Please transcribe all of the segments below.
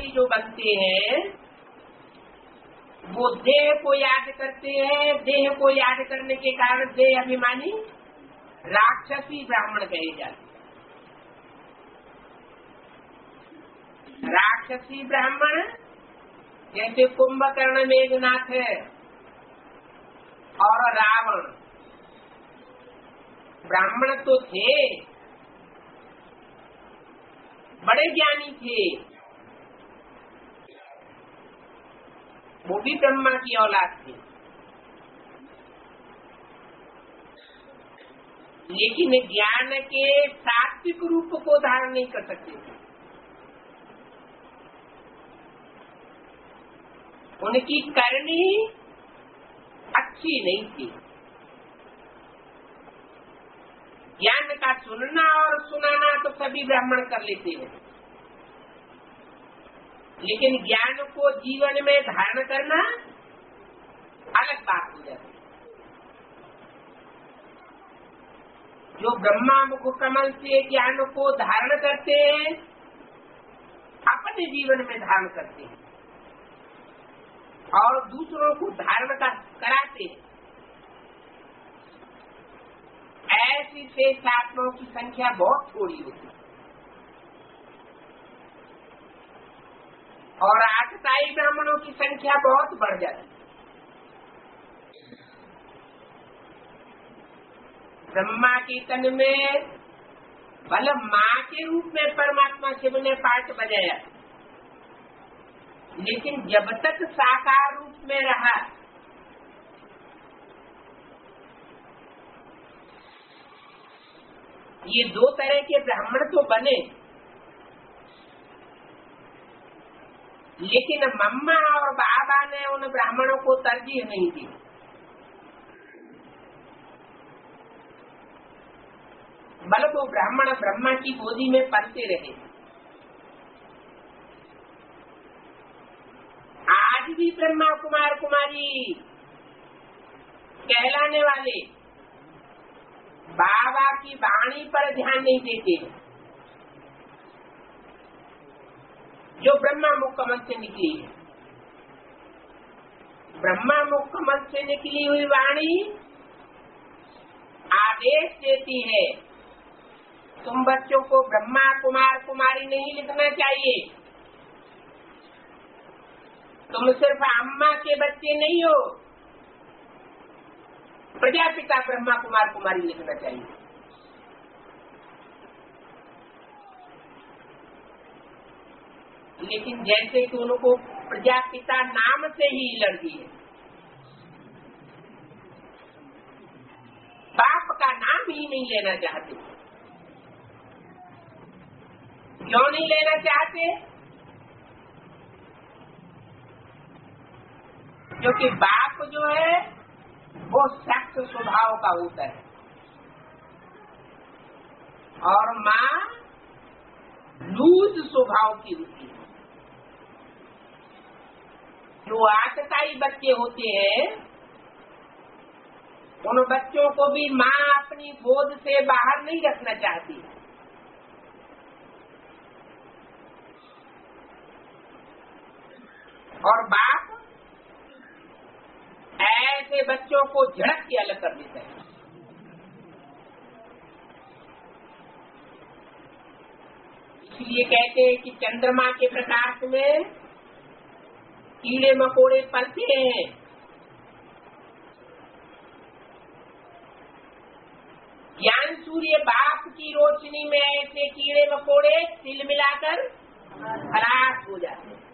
अभिमानी जो बनते हैं वो देह को याद करते हैं। देह को याद करने के कारण देह अभिमानी राक्षसी ब्राह्मण कहे जाते। राक्षसी ब्राह्मण जैसे कुंभकर्ण, मेघनाथ और रावण ब्राह्मण तो थे, बड़े ज्ञानी थे, वो भी ब्रह्मा की औलाद थे, लेकिन ज्ञान के सात्विक रूप को धारण नहीं कर सकते थे। उनकी करनी अच्छी नहीं थी। ज्ञान का सुनना और सुनाना तो सभी ब्राह्मण कर लेते हैं, लेकिन ज्ञान को जीवन में धारण करना अलग बात हो जाती है। जो ब्रह्मा मुख कमल से ज्ञान को धारण करते हैं, अपने जीवन में धारण करते हैं और दूसरों को धारण कराते हैं, ऐसी श्रेष्ठ आत्माओं की संख्या बहुत थोड़ी होती है। और आतताई ब्राह्मणों की संख्या बहुत बढ़ जाती है। ब्रह्मा के तन में भले माँ के रूप में परमात्मा शिव ने पाठ बजाया, लेकिन जब तक साकार रूप में रहा ये दो तरह के ब्राह्मण तो बने, लेकिन मम्मा और बाबा ने उन ब्राह्मणों को तरजीह नहीं दी। बल्कि वो ब्राह्मण ब्रह्मा की गोदी में पलते रहे। आज भी ब्रह्मा कुमार कुमारी कहलाने वाले बाबा की वाणी पर ध्यान नहीं देते, जो ब्रह्मा मुख कमल से निकली है। ब्रह्मा मुख कमल से निकली हुई वाणी आदेश देती है, तुम बच्चों को ब्रह्मा कुमार कुमारी नहीं लिखना चाहिए, तुम सिर्फ अम्मा के बच्चे नहीं हो, प्रजापिता ब्रह्मा कुमार कुमारी लिखना चाहिए। लेकिन जैसे कि उनको प्रजापिता नाम से ही एलर्जी है, बाप का नाम ही नहीं लेना चाहते। क्यों नहीं लेना चाहते? क्योंकि बाप जो है वो सख्त स्वभाव का होता है और माँ लूज स्वभाव की होती है। जो आतताई बच्चे होते हैं, उन बच्चों को भी माँ अपनी गोद से बाहर नहीं रखना चाहती, और बाप ऐसे बच्चों को झड़क के अलग कर देता है। इसलिए कहते हैं कि चंद्रमा के प्रकाश में कीड़े मकोड़े पलते हैं, ज्ञान सूर्य बाप की रोशनी में ऐसे कीड़े मकोड़े तिल मिलाकर खराब हो जाते हैं।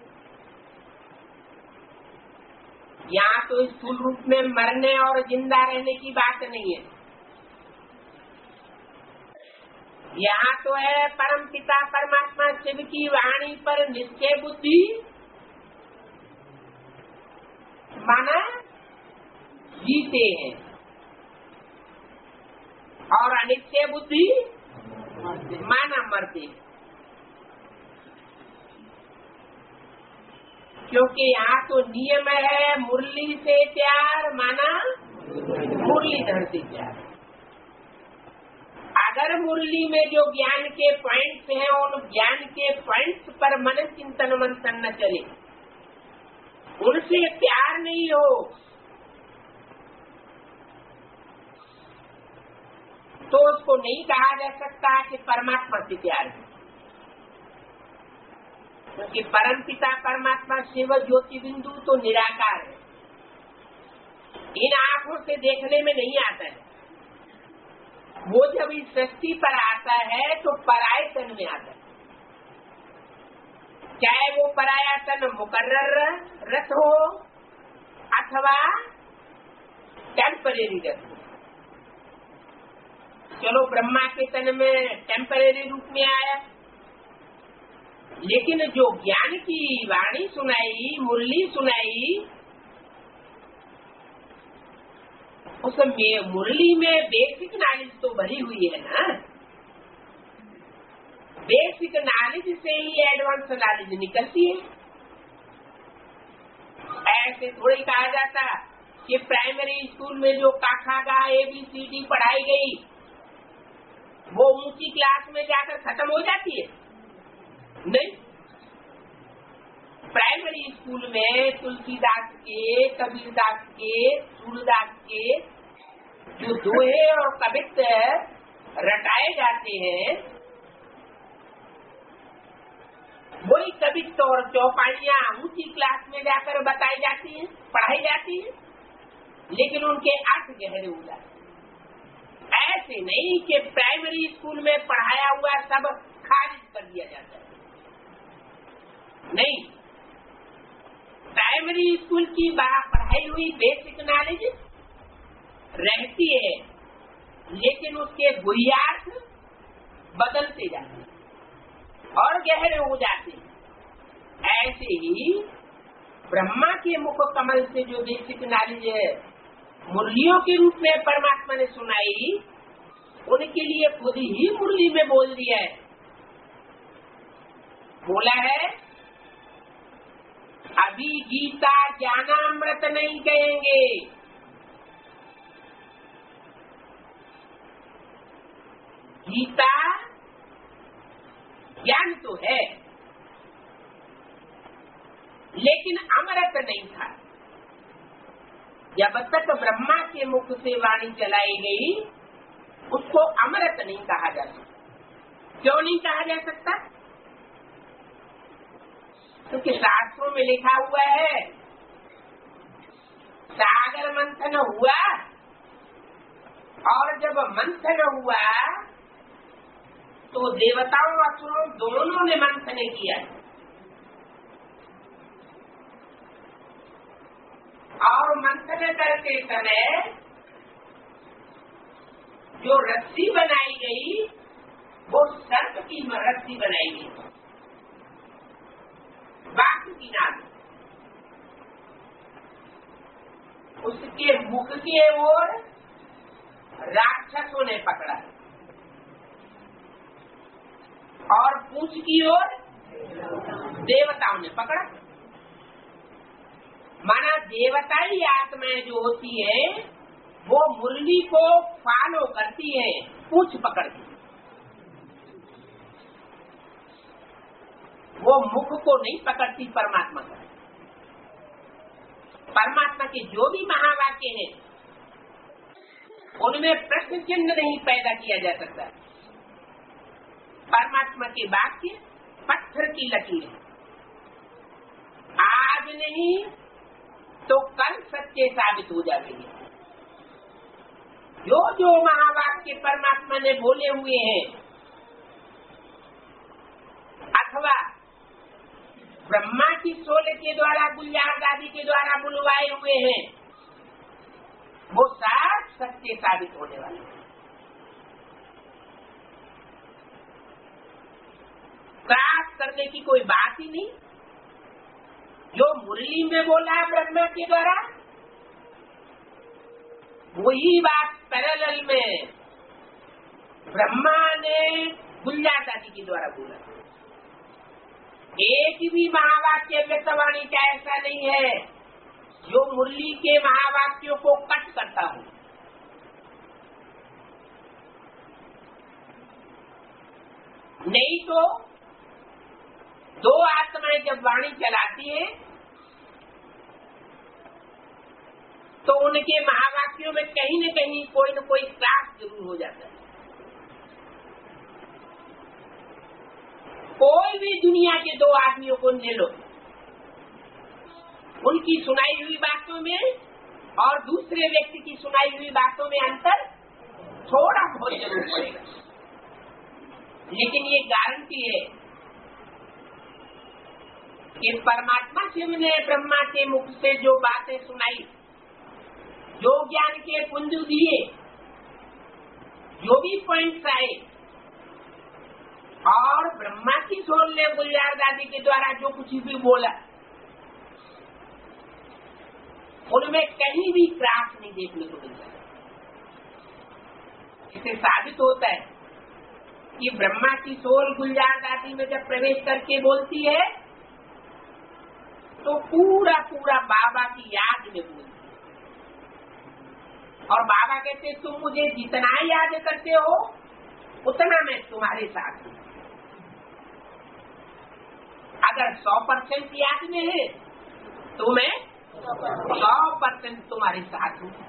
यहाँ तो स्थूल रूप में मरने और जिंदा रहने की बात नहीं है, यहाँ तो है परम पिता परमात्मा शिव की वाणी पर निश्चय बुद्धि माना जीते हैं और अनिश्चय बुद्धि माना मरते हैं। क्योंकि यहाँ तो नियम है मुरली से प्यार माना मुरलीधर से प्यार। अगर मुरली में जो ज्ञान के पॉइंट्स हैं उन ज्ञान के पॉइंट्स पर मन चिंतन मंथन न चले, उनसे प्यार नहीं हो, तो उसको नहीं कहा जा सकता कि परमात्मा से प्यार है। क्योंकि परमपिता परमात्मा शिव ज्योति बिंदु तो निराकार है, इन आंखों से देखने में नहीं आता है। वो जब इस सृष्टि पर आता है तो पराये तन में आता है, चाहे वो पराया तन मुकर्रर रथ हो अथवा टेम्परेरी रथ हो। चलो ब्रह्मा के तन में टेम्परेरी रूप में आया, लेकिन जो ज्ञान की वाणी सुनाई, मुरली सुनाई, उस मुरली में बेसिक नॉलेज तो भरी हुई है ना। बेसिक नॉलेज से ही एडवांस नॉलेज निकलती है। ऐसे थोड़ी कहा जाता कि प्राइमरी स्कूल में जो काखा गा ABCD पढ़ाई गई वो ऊंची क्लास में जाकर खत्म हो जाती है, नहीं। प्राइमरी स्कूल में तुलसीदास के, कबीरदास के, सूरदास के जो दोहे और कवित्व रटाए जाते हैं, वही कवित्व और चौपाइयां ऊंची क्लास में जाकर बताई जाती हैं, पढ़ाई जाती हैं, लेकिन उनके अर्थ गहरे हो जाते हैं। ऐसे नहीं कि प्राइमरी स्कूल में पढ़ाया हुआ सब खारिज कर दिया जाता है, नहीं। प्राइमरी स्कूल की पढ़ाई हुई बेसिक नॉलेज रहती है, लेकिन उसके बुनियाद बदलते जाते हैं और गहरे हो जाते हैं। ऐसे ही ब्रह्मा के मुख कमल से जो बेसिक नॉलेज है मुरलियों के रूप में परमात्मा ने सुनाई, उनके लिए खुद ही मुरली में बोल दिया है। बोला है, अभी गीता ज्ञानामृत नहीं कहेंगे, गीता ज्ञान तो है लेकिन अमृत नहीं था। जब तक ब्रह्मा के मुख से वाणी चलाई गई उसको अमृत नहीं कहा जा सकता। क्यों नहीं कहा जा सकता? क्योंकि शास्त्रों में लिखा हुआ है, सागर मंथन हुआ और जब मंथन हुआ तो देवताओं असुरों दोनों ने मंथन किया और मंथन करते समय जो रस्सी बनाई गई वो सर्प की रस्सी बनाई गई, बाकी की नाम। उसके मुख की ओर राक्षसों ने पकड़ा और पूंछ की ओर देवताओं ने पकड़ा। माना देवताई आत्माएं जो होती है वो मुरली को फॉलो करती है, पूंछ पकड़ती, वो मुख को नहीं पकड़ती परमात्मा का। परमात्मा के जो भी महावाक्य हैं उनमें प्रश्न चिन्ह नहीं पैदा किया जा सकता। परमात्मा के वाक्य पत्थर की लकीर है, आज नहीं तो कल सच्चे साबित हो जाएंगे। जो जो महावाक्य परमात्मा ने बोले हुए हैं अथवा ब्रह्मा की सोल के द्वारा, गुलजार दादी के द्वारा बुलवाए हुए हैं, वो सब सच्चे साबित होने वाले हैं। क्रॉस करने की कोई बात ही नहीं। जो मुरली में बोला ब्रह्मा के द्वारा वही बात पैरेलल में ब्रह्मा ने गुलजार दादी के द्वारा बोला। एक भी महावाक्य व्यक्तवाणी का ऐसा नहीं है जो मुरली के महावाक्यों को कट करता हो। नहीं तो दो आत्माएं जब वाणी चलाती है तो उनके महावाक्यों में कहीं न कहीं कोई न कोई क्रास जरूर हो जाता है। कोई भी दुनिया के दो आदमियों को ले लो, उनकी सुनाई हुई बातों में और दूसरे व्यक्ति की सुनाई हुई बातों में अंतर थोड़ा बहुत जरूर पड़ेगा, लेकिन ये गारंटी है कि परमात्मा शिव ने ब्रह्मा के मुख से जो बातें सुनाई, जो ज्ञान के पुंज दिए, जो भी पॉइंट्स आए, और ब्रह्मा की सोल ने गुलजार दादी के द्वारा जो कुछ भी बोला, उनमें कहीं भी क्रास नहीं देखने को मिलता। इससे साबित होता है कि ब्रह्मा की सोल गुलजार दादी में जब प्रवेश करके बोलती है तो पूरा पूरा बाबा की याद में बोलती है, और बाबा कहते तुम मुझे जितना याद करते हो उतना मैं तुम्हारे साथ हूँ। अगर 100% याद में है तो मैं 100% तुम्हारे साथ हूँ।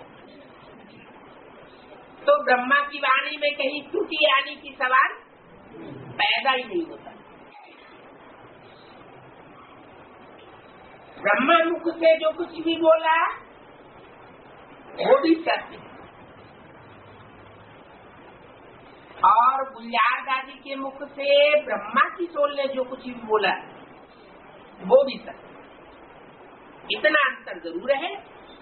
तो ब्रह्मा की वाणी में कहीं त्रुटि आने की सवाल पैदा ही नहीं होता। ब्रह्मा मुख से जो कुछ भी बोला वो भी सत्य, और गुलजार दादी के मुख से ब्रह्मा की सोल ने जो कुछ भी बोला वो भी सत्य। इतना अंतर जरूर है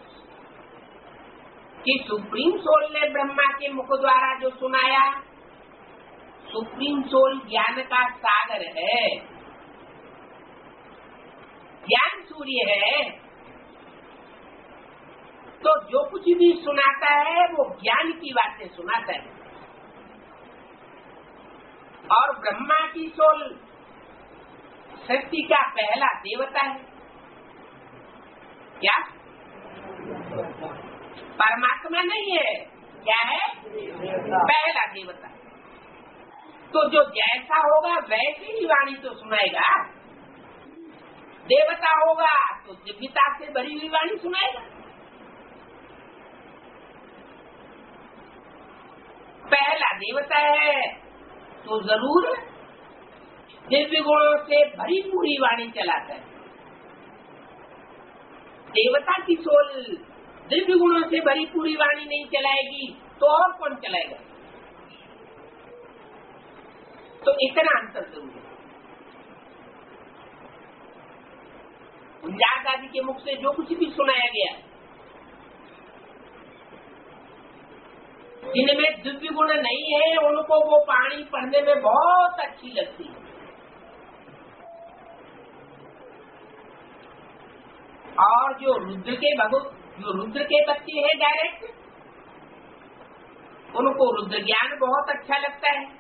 कि सुप्रीम सोल ने ब्रह्मा के मुख द्वारा जो सुनाया, सुप्रीम सोल ज्ञान का सागर है, ज्ञान सूर्य है, तो जो कुछ भी सुनाता है वो ज्ञान की बातें सुनाता है। और ब्रह्मा की सोल सृष्टि का पहला देवता है। क्या परमात्मा नहीं है, क्या है? पहला देवता। तो जो जैसा होगा वैसी ही वाणी तो सुनाएगा। देवता होगा तो दिव्यता से भरी हुई वाणी सुनाएगा। पहला देवता है तो जरूर दिव्य गुणों से भरी पूरी वाणी चलाता है। देवता की सोल दिव्य गुणों से भरी पूरी वाणी नहीं चलाएगी तो और कौन चलाएगा? तो इतना अंतर जरूर है। गुलजार दादी के मुख से जो कुछ भी सुनाया गया, जिनमें दिव्य गुण नहीं है उनको वो वाणी पढ़ने में बहुत अच्छी लगती है, और जो रुद्र के बच्चे हैं डायरेक्ट, उनको रुद्र ज्ञान बहुत अच्छा लगता है।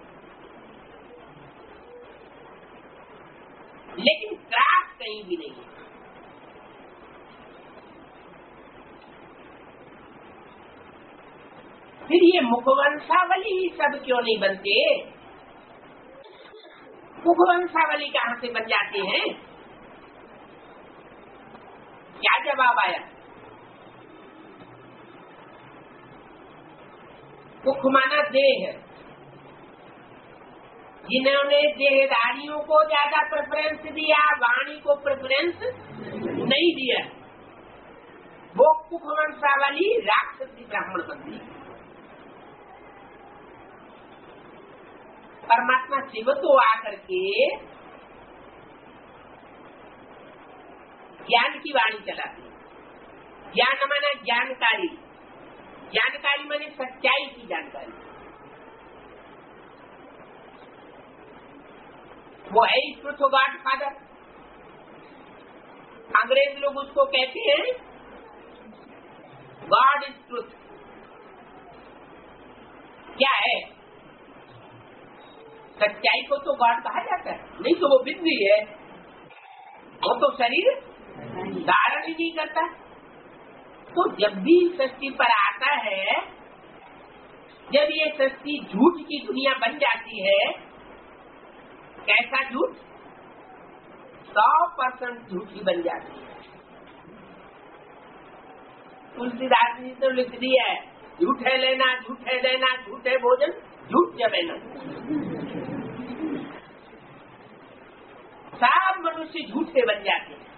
लेकिन क्रास कहीं भी नहीं है। फिर ये मुखवंशावली ही सब क्यों नहीं बनते? मुखवंशावली कहाँ से बन जाते हैं? क्या जवाब आया? मुख माना देह, जिन्होंने देहधारियों को ज्यादा प्रेफरेंस दिया, वाणी को प्रेफरेंस नहीं दिया, वो मुखवंशावली राक्षसी ब्राह्मण बनती है। परमात्मा शिव तो आकर के ज्ञान की वाणी चलाती है। ज्ञान माना ज्ञानकारी, जानकारी माने सच्चाई की जानकारी। वो है ट्रुथ गॉड फादर। अंग्रेज लोग उसको कहते हैं गॉड इज ट्रुथ। क्या है? सच्चाई को तो गॉड कहा जाता है, नहीं तो वो बिजली है, वो तो शरीर धारण ही नहीं करता। तो जब भी सृष्टि पर आता है, जब ये सृष्टि झूठ की दुनिया बन जाती है, कैसा झूठ? 100% झूठी बन जाती है। तुलसीदास जी तो लिख दिया है, झूठे लेना, झूठे देना, झूठे भोजन, झूठ जमेना। सब मनुष्य झूठे बन जाते हैं।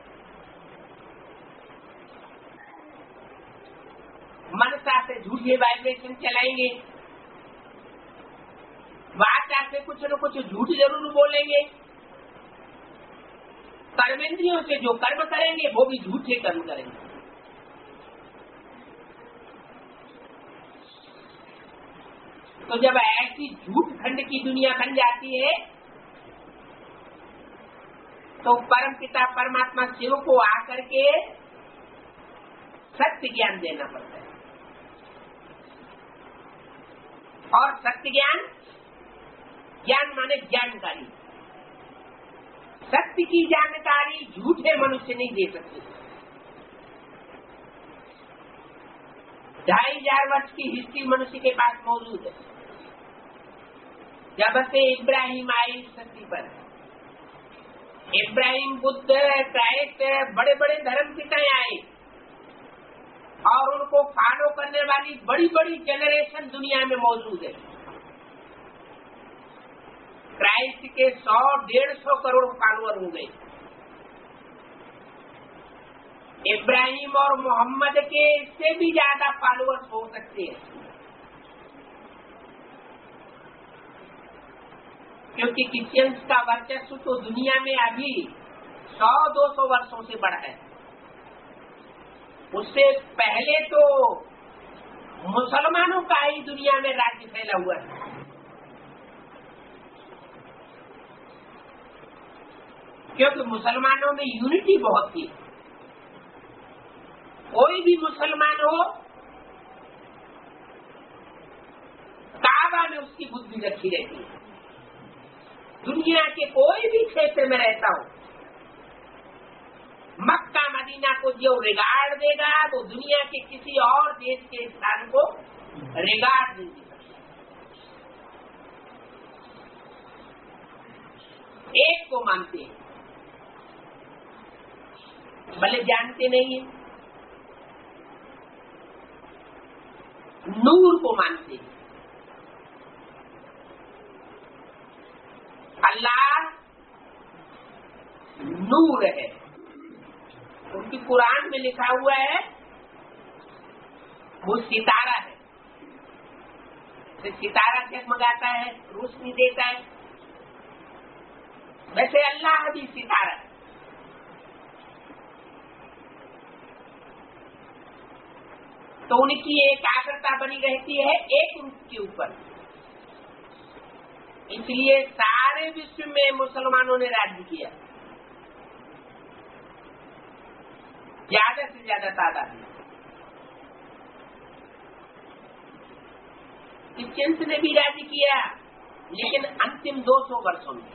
मनसा से झूठे वाइब्रेशन चलाएंगे, वाचा से कुछ न कुछ झूठ जरूर बोलेंगे, कर्मेंद्रियों से जो कर्म करेंगे वो भी झूठे कर्म करेंगे। तो जब ऐसी झूठ खंड की दुनिया बन जाती है तो परम पिता परमात्मा शिव को आकर के सत्य ज्ञान देना पड़ता है। और सत्य ज्ञान, ज्ञान माने जानकारी, सत्य की जानकारी झूठे मनुष्य नहीं दे सकते। 2500 वर्ष की हिस्ट्री मनुष्य के पास मौजूद है। जब से इब्राहिम आए इस धरती पर, इब्राहिम, बुद्ध, क्राइस्ट, बड़े बड़े धर्म पिता आए और उनको फॉलो करने वाली बड़ी बड़ी जनरेशन दुनिया में मौजूद है। क्राइस्ट के 100-150 करोड़ फॉलोअर हो गए। इब्राहिम और मोहम्मद के इससे भी ज्यादा फॉलोअर्स हो सकते हैं, क्योंकि क्रिश्चियंस का वर्चस्व तो दुनिया में अभी 100-200 वर्षों से बढ़ा है। उससे पहले तो मुसलमानों का ही दुनिया में राज्य फैला हुआ है। क्योंकि मुसलमानों में यूनिटी बहुत थी। कोई भी मुसलमान हो, काबा में उसकी बुद्धि रखी रहती है। दुनिया के कोई भी क्षेत्र में रहता हो, मक्का मदीना को जो रिगार्ड देगा तो दुनिया के किसी और देश के स्थान को रिगार्ड नहीं दे सकता। एक को मानते हैं, भले जानते नहीं है। नूर को मानते हैं। अल्लाह नूर है। उनकी कुरान में लिखा हुआ है वो सितारा है। तो सितारा जगमगाता है, रोशनी देता है, वैसे अल्लाह भी सितारा है। तो उनकी एकाग्रता बनी रहती है एक उनके ऊपर। इसलिए सारे विश्व में मुसलमानों ने राज्य किया, ज्यादा से ज्यादा तादाद में। क्रिश्चियंस ने भी राज्य किया, लेकिन अंतिम 200 वर्षों में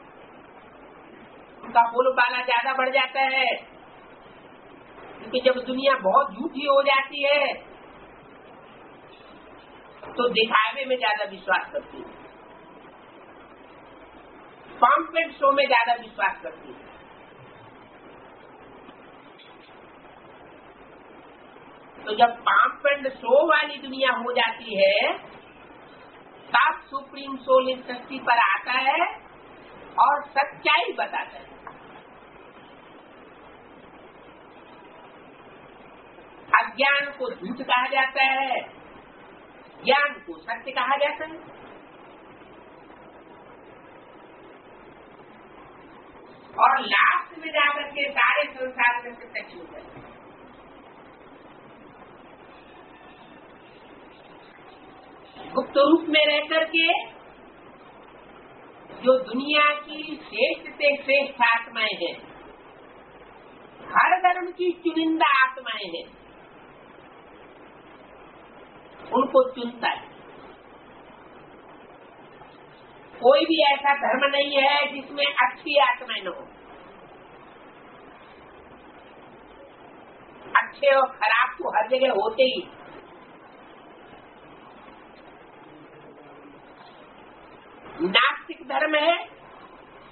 उनका बोलबाला ज्यादा बढ़ जाता है, क्योंकि जब दुनिया बहुत झूठी हो जाती है तो दिखावे में ज्यादा विश्वास करती है, पॉम्पेट शो में ज्यादा विश्वास करती है। तो जब पॉम्पेट शो वाली दुनिया हो जाती है तब सुप्रीम सोल इस शक्ति पर आता है और सच्चाई बताता है। अज्ञान को झूठ कहा जाता है, ज्ञान को सत्य कहा जाता है। और लास्ट में जाकर के सारे संसार में से सच हो जाए। गुप्त रूप में रह करके जो दुनिया की श्रेष्ठ से श्रेष्ठ आत्माएं हैं, हर धर्म की चुनिंदा आत्माएं हैं, उनको चुनता है। कोई भी ऐसा धर्म नहीं है जिसमें अच्छी आत्माएं न हो। अच्छे और खराब तो हर जगह होते ही। नास्तिक धर्म है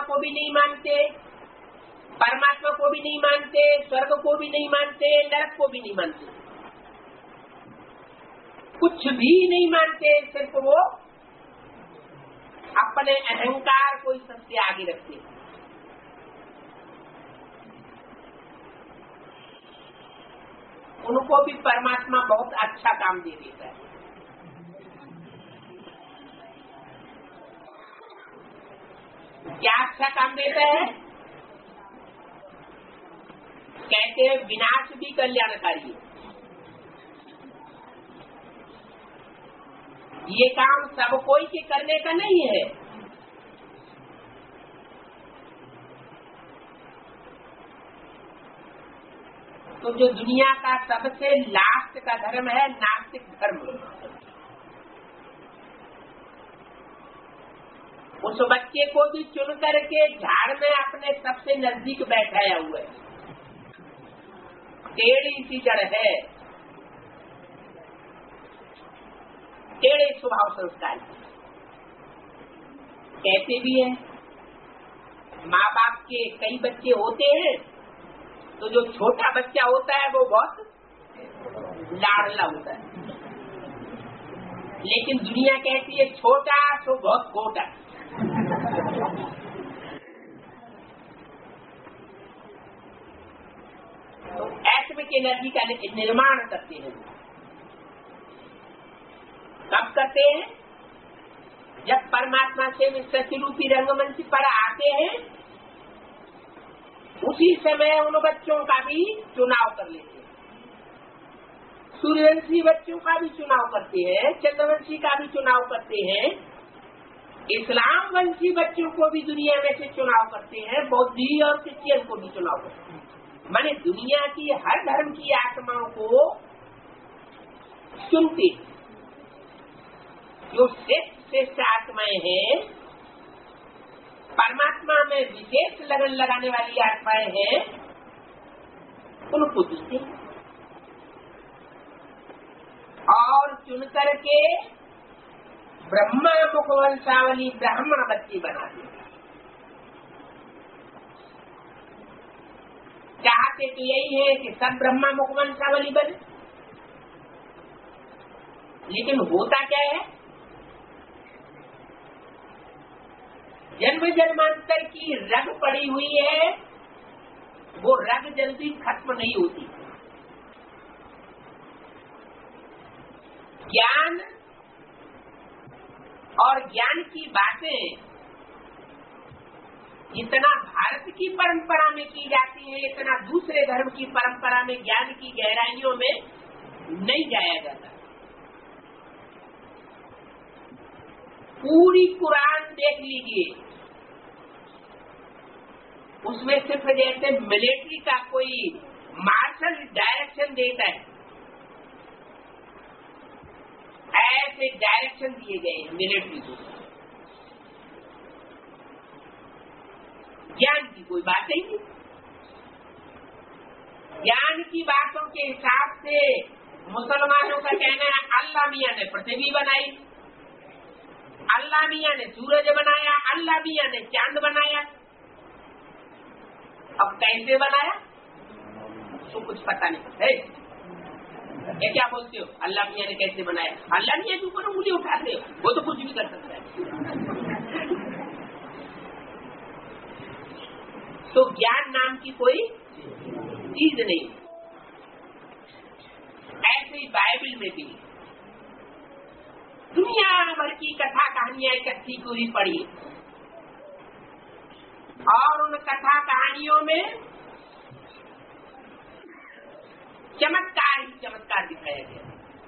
को भी नहीं मानते, परमात्मा को भी नहीं मानते, स्वर्ग को भी नहीं मानते, नरक को भी नहीं मानते, कुछ भी नहीं मानते। सिर्फ वो अपने अहंकार को ही सबसे आगे रखते हैं। उनको भी परमात्मा बहुत अच्छा काम दे देता है। क्या अच्छा काम देता है? कहते हैं विनाश भी कल्याणकारी है। ये काम सब कोई के करने का नहीं है। तो जो दुनिया का सबसे लास्ट का धर्म है नास्तिक धर्म, उस बच्चे को भी चुन करके झाड़ में अपने सबसे नजदीक बैठाया हुआ है। टेढ़ी सी जड़ है, टेढ़े स्वभाव संस्कार। कहते भी हैं माँ बाप के कई बच्चे होते हैं तो जो छोटा बच्चा होता है वो बहुत लाडला होता है, लेकिन दुनिया कहती है छोटा तो बहुत खोटा। तो एटॉमिक एनर्जी का निर्माण करते हैं। कब करते हैं? जब परमात्मा से सत्यरूपी रंगमंच पर आते हैं, उसी समय उन बच्चों का भी चुनाव कर लेते हैं। सूर्यवंशी बच्चों का भी चुनाव करते हैं, चंद्रवंशी का भी चुनाव करते हैं, इस्लाम वंशी बच्चों को भी दुनिया में से चुनाव करते हैं, बौद्धी और क्रिश्चियन को भी चुनाव करते हैं। माने दुनिया की हर धर्म की आत्माओं को चुनते। जो श्रेष्ठ आत्माएं हैं, परमात्मा में विशेष लगन लगाने वाली आत्माएं हैं, उनको चुनते और चुन करके ब्रह्मा मुखवंशावली ब्राह्मण बच्चे बनाते। चाहते तो यही है कि सब ब्रह्मा मुखवंशावली बने, लेकिन होता क्या है? जन्म जन्मांतर की रग पड़ी हुई है, वो रग जल्दी खत्म नहीं होती। ज्ञान और ज्ञान की बातें जितना भारत की परंपरा में की जाती है, इतना दूसरे धर्म की परंपरा में ज्ञान की गहराइयों में नहीं जाया जाता। पूरी कुरान देख लीजिए, उसमें सिर्फ जैसे मिलिट्री का कोई मार्शल डायरेक्शन देता है, ऐसे डायरेक्शन दिए गए हैं मिलिट्री को। ज्ञान की कोई बात ही नहीं। ज्ञान की बातों के हिसाब से मुसलमानों का कहना है अल्लाह मियाँ ने पृथ्वी बनाई, अल्लाह मियाँ ने सूरज बनाया, अल्लाह मियाँ ने चांद बनाया। अब कैसे बनाया तो कुछ पता नहीं है। ये क्या बोलते हो अल्लाह मियाँ ने कैसे बनाया? अल्लाह मियाँ के ऊपर उंगली उठाते हो, वो तो कुछ भी कर सकता है। तो ज्ञान नाम की कोई चीज नहीं। ऐसे ही बाइबल में भी दुनिया भर की कथा कहानियां इकट्ठी पूरी पढ़ी और उन कथा कहानियों में चमत्कार ही चमत्कार दिखाया गया।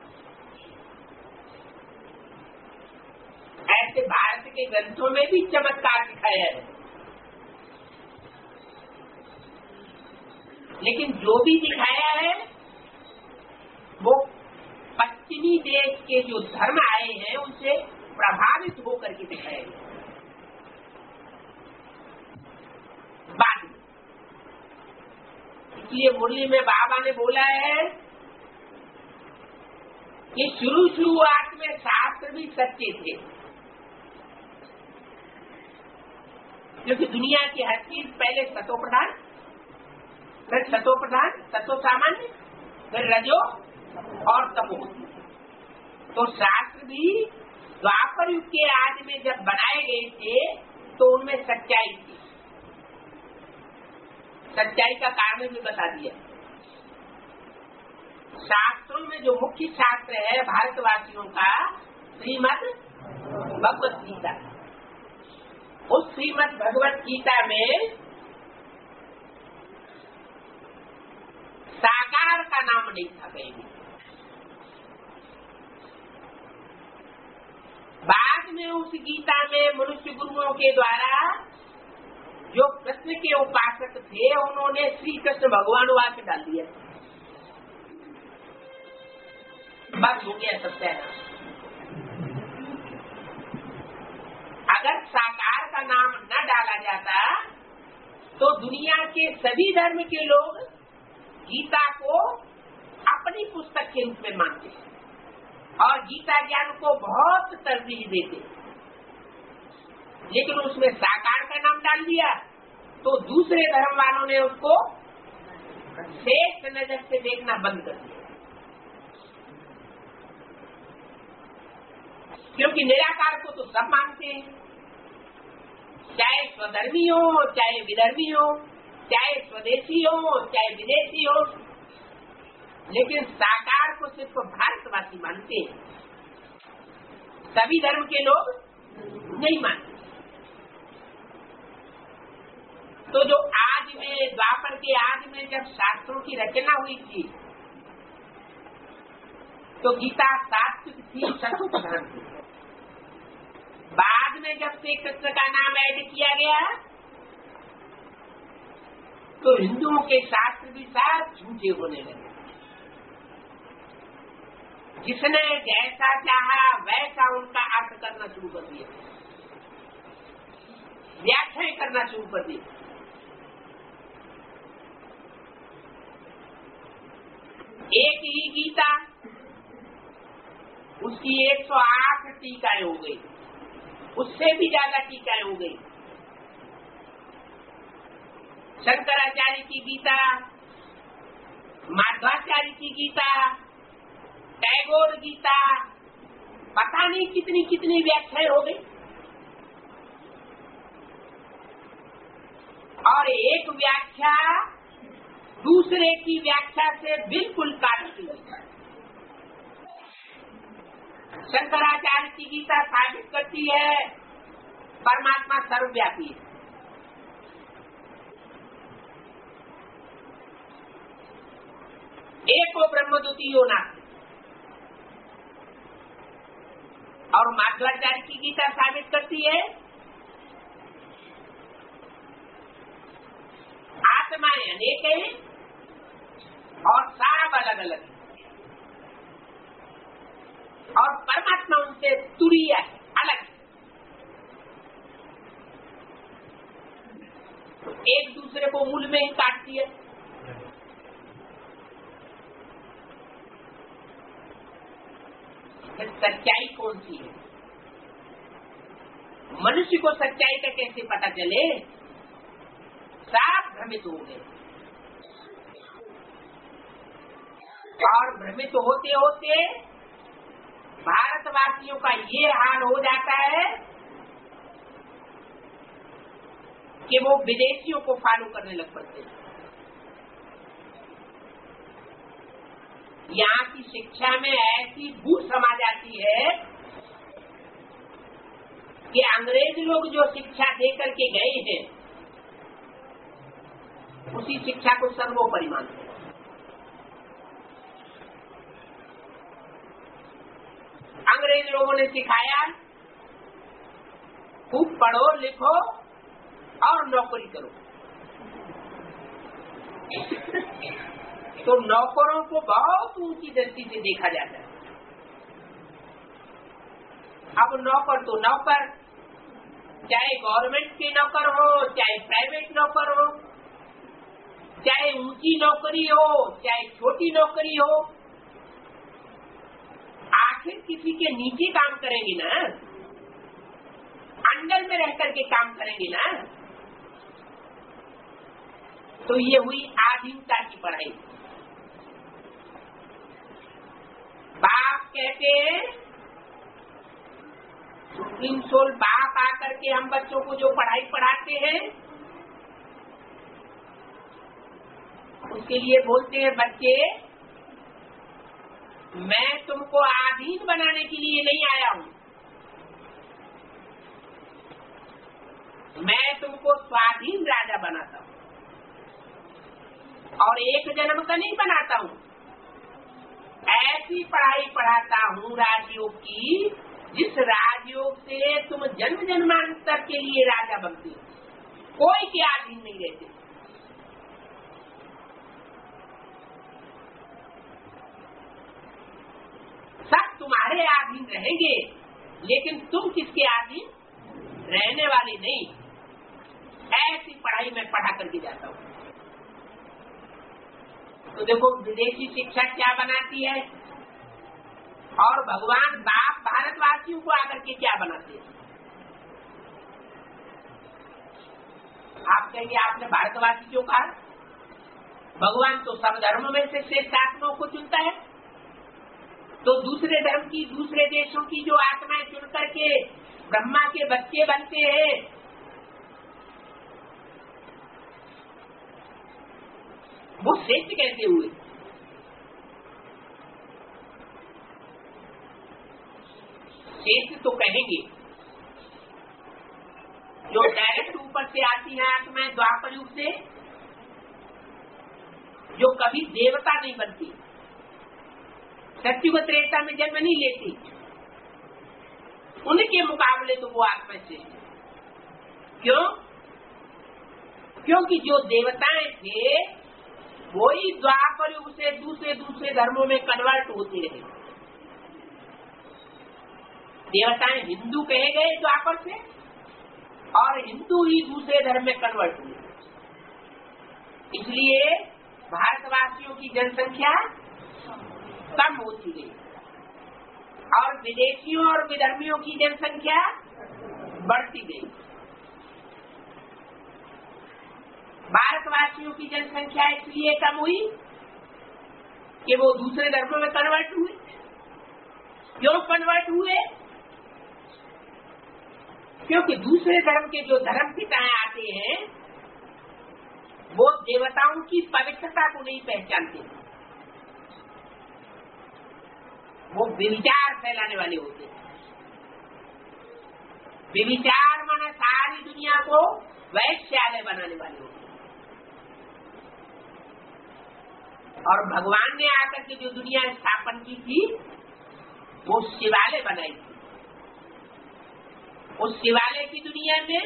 ऐसे भारत के ग्रंथों में भी चमत्कार दिखाया है, लेकिन जो भी दिखाया है वो पश्चिमी देश के जो धर्म आए हैं उनसे प्रभावित होकर के दिखाया गया। बाद में इसलिए मुरली में बाबा ने बोला है कि शुरुआत में शास्त्र भी सच्चे थे, क्योंकि दुनिया की हर चीज पहले सतो प्रधान, फिर सतो प्रधान, सतो सामान्य, फिर रजो और तपो। तो शास्त्र भी द्वापर युग के आदि में जब बनाए गए थे तो उनमें सच्चाई थी, सच्चाई का कारण भी बता दिया। शास्त्रों में जो मुख्य शास्त्र है भारतवासियों का, श्रीमद् भगवत गीता। उस श्रीमद् भगवत गीता में साकार का नाम नहीं था कहीं भी। बाद में उस गीता में मनुष्य गुरुओं के द्वारा जो कृष्ण के उपासक थे उन्होंने श्री कृष्ण भगवान वाक्य डाल दिया। बस हो गया सत्यानाश। अगर साकार का नाम न डाला जाता तो दुनिया के सभी धर्म के लोग गीता को अपनी पुस्तक के रूप में मानते और गीता ज्ञान को बहुत तरजीह देते, लेकिन उसमें साकार का नाम डाल दिया तो दूसरे धर्म वालों ने उसको श्रेष्ठ नजर से देखना बंद कर दिया। क्योंकि निराकार को तो सब मानते हैं, चाहे स्वधर्मी हो, चाहे विधर्मी हो, चाहे स्वदेशी हो, चाहे विदेशी हो, लेकिन साकार को सिर्फ भारतवासी मानते हैं, सभी धर्म के लोग नहीं मानते। तो जो आज में द्वापर के आज में जब शास्त्रों की रचना हुई थी तो गीता सात्विक थी, सतो प्रधान थी। बाद में जब से कृष्ण का नाम ऐड किया गया तो हिंदुओं के शास्त्र भी साथ झूठे होने लगे। जिसने जैसा चाहा वैसा उनका अर्थ करना शुरू कर दिया, व्याख्याएं करना शुरू कर दी। एक ही गीता, उसकी 108 टीकाएं हो गई, उससे भी ज्यादा टीकाएं हो गई। शंकराचार्य की गीता, माध्वाचार्य की गीता, टैगोर गीता, पता नहीं कितनी कितनी व्याख्याएं हो गई। और एक व्याख्या दूसरे की व्याख्या से बिल्कुल काटती है। शंकराचार्य की गीता साबित करती है परमात्मा सर्वव्यापी है। एको ब्रह्म द्वितीयो नास्ति। और माध्वाचार्य की गीता साबित करती है आत्माएं अनेक हैं और सब अलग अलग है और परमात्मा उनसे तुरीय है, अलग है। तो एक दूसरे को मूल में ही काटती है। सच्चाई कौन सी है? मनुष्य को सच्चाई का कैसे पता चले? सब भ्रमित हो गए और भ्रमित होते होते भारतवासियों का ये हाल हो जाता है कि वो विदेशियों को फॉलो करने लग पड़ते हैं। यहाँ की शिक्षा में ऐसी भूल समा जाती है कि अंग्रेज लोग जो शिक्षा दे करके गए हैं उसी शिक्षा को सर्वोपरि मानते हैं। अंग्रेज लोगों ने सिखाया खूब पढ़ो लिखो और नौकरी करो, तो नौकरों को बहुत ऊंची दृष्टि से देखा जाता है। अब नौकर तो नौकर, चाहे गवर्नमेंट के नौकर हो, चाहे प्राइवेट नौकर हो, चाहे ऊंची नौकरी हो, चाहे छोटी नौकरी हो, आखिर किसी के नीचे काम करेंगे ना, अंडर में रह करके काम करेंगे ना। तो ये हुई आधीनता की पढ़ाई। बाप कहते हैं, सुप्रीम सोल बाप आकर के हम बच्चों को जो पढ़ाई पढ़ाते हैं उसके लिए बोलते हैं, बच्चे मैं तुमको आधीन बनाने के लिए नहीं आया हूँ, मैं तुमको स्वाधीन राजा बनाता हूँ और एक जन्म का नहीं बनाता हूँ। ऐसी पढ़ाई पढ़ाता हूँ राजयोग की, जिस राजयोग से तुम जन्म जन्मांतर के लिए राजा बनते हो, कोई के अधीन नहीं रहते। सब तुम्हारे अधीन रहेंगे, लेकिन तुम किसके अधीन रहने वाले नहीं। ऐसी पढ़ाई मैं पढ़ा करके जाता हूँ। तो देखो विदेशी शिक्षा क्या बनाती है और भगवान बाप भारतवासियों को आकर के क्या बनाते हैं। आप कहेंगे आपने भारतवासी क्यों कहा? भगवान तो सब धर्मों में से श्रेष्ठ आत्माओं को चुनता है, तो दूसरे धर्म की, दूसरे देशों की जो आत्माएं चुन करके ब्रह्मा के बच्चे बनते हैं, वो श्रेष्ठ कैसे हुए? श्रेष्ठ तो कहेंगे जो डायरेक्ट ऊपर से आती है आत्माएं द्वापर युग से, जो कभी देवता नहीं बनती, सत्युग त्रेता में जन्म नहीं लेती, उनके मुकाबले तो वो आत्मा श्रेष्ठ है। क्यों? क्योंकि जो देवताएं थे वही द्वापर युग से दूसरे धर्मों में कन्वर्ट होते रहे। देवताएं हिंदू कहे गए द्वापर से, और हिंदू ही दूसरे धर्म में कन्वर्ट हुए। इसलिए भारतवासियों की जनसंख्या कम होती गई और विदेशियों और विधर्मियों की जनसंख्या बढ़ती गई। भारतवासियों की जनसंख्या इसलिए कम हुई कि वो दूसरे धर्मों में कन्वर्ट हुए। क्यों कन्वर्ट हुए? क्योंकि दूसरे धर्म के जो धर्म पिताएं आते हैं वो देवताओं की पवित्रता को नहीं पहचानते, वो व्यभिचार फैलाने वाले होते हैं। व्यभिचार माने सारी दुनिया को वैश्यालय बनाने वाले होते हैं। और भगवान ने आकर के जो दुनिया स्थापन की थी वो शिवालय बनाई थी। उस शिवालय की दुनिया में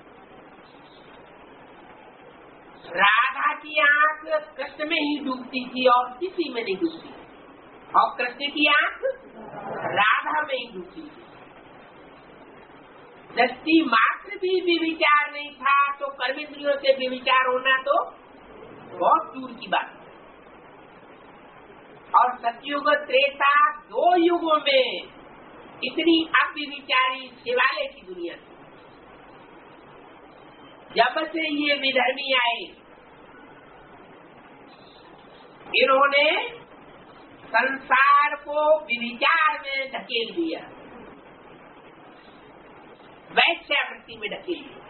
राधा की आंख कृष्ण में ही डूबती थी और किसी में नहीं डूबती, और कृष्ण की आंख राधा में ही डूबती थी। दृष्टि मात्र भी विचार नहीं था, तो कर्मेंद्रियों से विचार होना तो बहुत दूर की बात। और सतयुग त्रेता दो युगों में इतनी अव्यभिचारी शिवालय की दुनिया थी। जब से ये विधर्मी आए, इन्होंने संसार को विचार में धकेल दिया, वैश्यावृत्ति में धकेल दिया।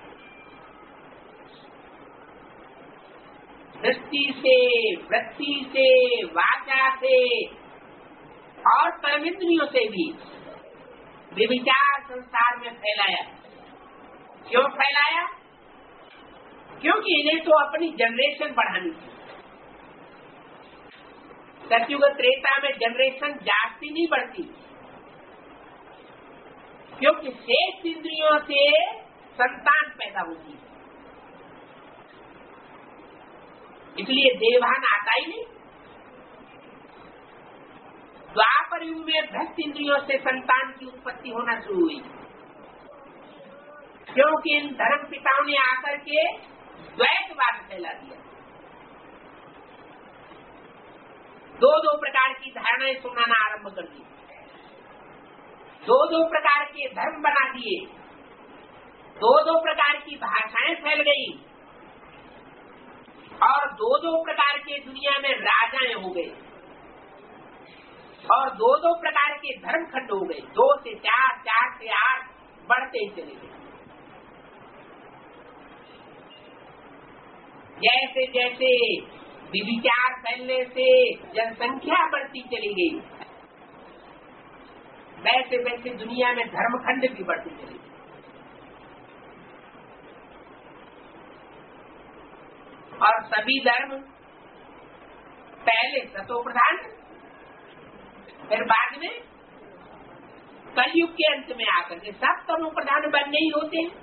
दृष्टि से, वृत्ति से, वाचा से और कर्मेंद्रियों से भी विचार संसार में फैलाया। क्यों फैलाया? क्योंकि इन्हें तो अपनी जनरेशन बढ़ानी थी। सतयुग त्रेता में जनरेशन जाती नहीं बढ़ती, क्योंकि शेष इंद्रियों से संतान पैदा होती है, इसलिए देवभान आता ही नहीं। द्वापर युग में भ्रष्ट इंद्रियों से संतान की उत्पत्ति होना शुरू हुई, क्योंकि इन धर्म पिताओं ने आकर के द्वैतवाद फैला दिया। दो प्रकार की धारणाएं सुनाना आरंभ कर दी, दो प्रकार के धर्म बना दिए, दो प्रकार की भाषाएं फैल गई, और दो दो प्रकार के दुनिया में राजाएं हो गए और दो दो प्रकार के धर्म खंड हो गए, 2 से 4, 4 से 8 बढ़ते ही चले गए। जैसे जैसे विचार फैलने से जनसंख्या बढ़ती चली गई, वैसे वैसे दुनिया में धर्मखंड भी बढ़ती चली गई। और सभी धर्म पहले सतो प्रधान, फिर बाद में कलयुग के अंत में आकर के सब तमो प्रधान बनने ही होते हैं।